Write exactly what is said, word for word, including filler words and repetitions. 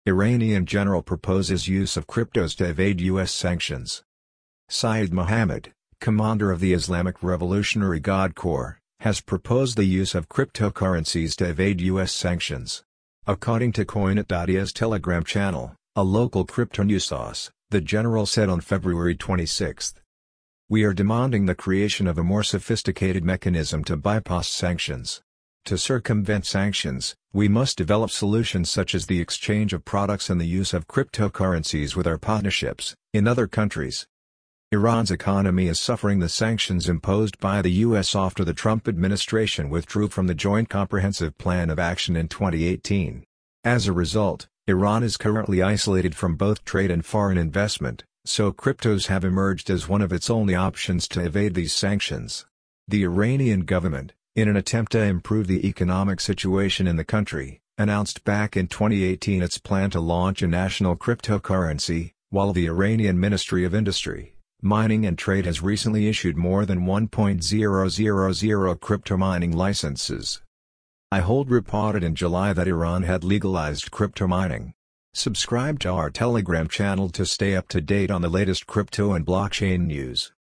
Iranian general proposes use of cryptos to evade U S sanctions. Syed Mohammed, commander of the Islamic Revolutionary Guard Corps, has proposed the use of cryptocurrencies to evade U S sanctions. According to Coinit.ia's Telegram channel, a local crypto news source, the general said on February twenty-sixth. "We are demanding the creation of a more sophisticated mechanism to bypass sanctions. To circumvent sanctions, we must develop solutions such as the exchange of products and the use of cryptocurrencies with our partnerships in other countries." Iran's economy is suffering the sanctions imposed by the U S after the Trump administration withdrew from the Joint Comprehensive Plan of Action in twenty eighteen. As a result, Iran is currently isolated from both trade and foreign investment, so cryptos have emerged as one of its only options to evade these sanctions. The Iranian government, in an attempt to improve the economic situation in the country, announced back in twenty eighteen its plan to launch a national cryptocurrency, while the Iranian Ministry of Industry, Mining and Trade has recently issued more than one point zero zero zero crypto mining licenses. iHold reported in July that Iran had legalized crypto mining. Subscribe to our Telegram channel to stay up to date on the latest crypto and blockchain news.